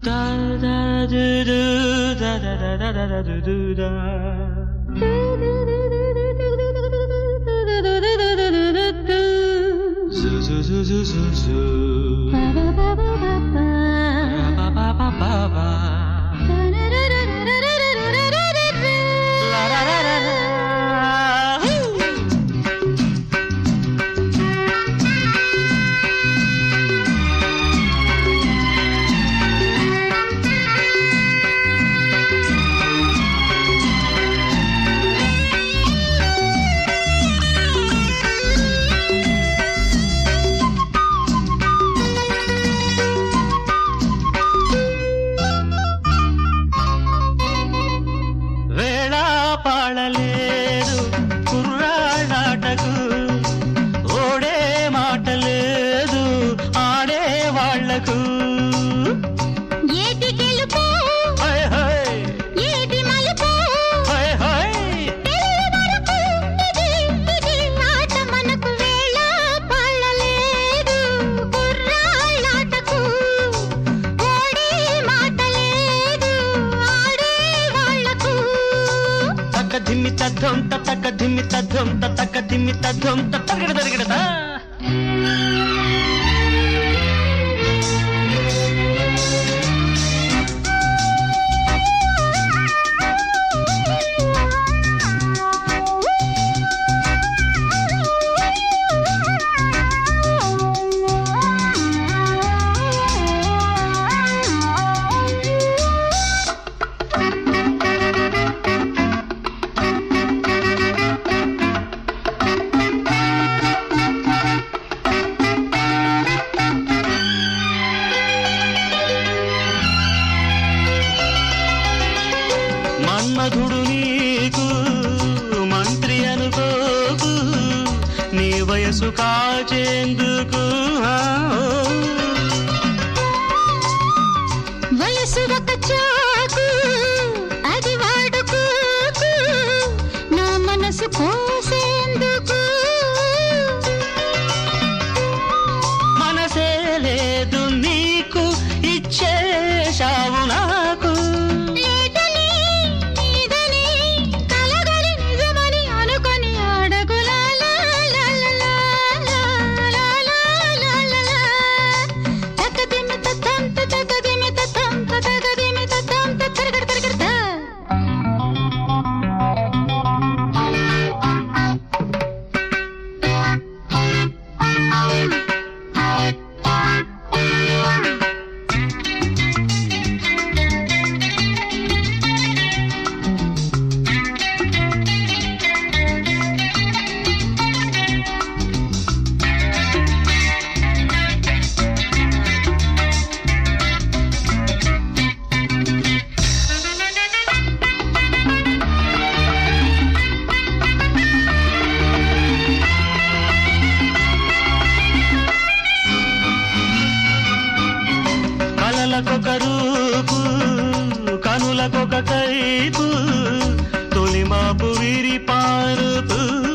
Da da do do da da da da da da do da. Zoo zoo zoo zoo zoo zoo. Ba ba ba ba ba. Ba ba ba ba ba. La la la la la. పాడలేదు కుర్రాళ్ళాటకు ఓడే మాట లేదు ఆడే వాళ్లకు ఏటి గెలుపు high high ఏటి మలుపు హై హై తెలియ వరకు ఇది ఆట మనకు వేళ పాడలేదు కుర్రాళ్ళాటకు ఓడే మాట లేదు ఆడే వాళ్లకు తక్క ధిమ్మి తద్ధం తక్క ధిమ్మి తద్ధం తక్క ధిమ్మి తద్ధం తగ్గడ తరగడదా మన్మధుడు నీకు మంత్రి అనుకోకు నీ వయసు కాచేందుకు వయసు ఒక చాకు అది వాడుకోకు నా మనసు కోసేందుకు మనసే లేదు నీకు ఇచ్చేశావు నాకు లేదని నీదని కలగలి నిజమని అనుకొని అడగు లా లా లా లా లా లా లా లా లా తకదిమి తతం తకదిమి తతం తకదిమి తతం తరగడ తరగడ కలలకొక రూపు కనులకొక కైపు తొలిమాపు విరి పారుపు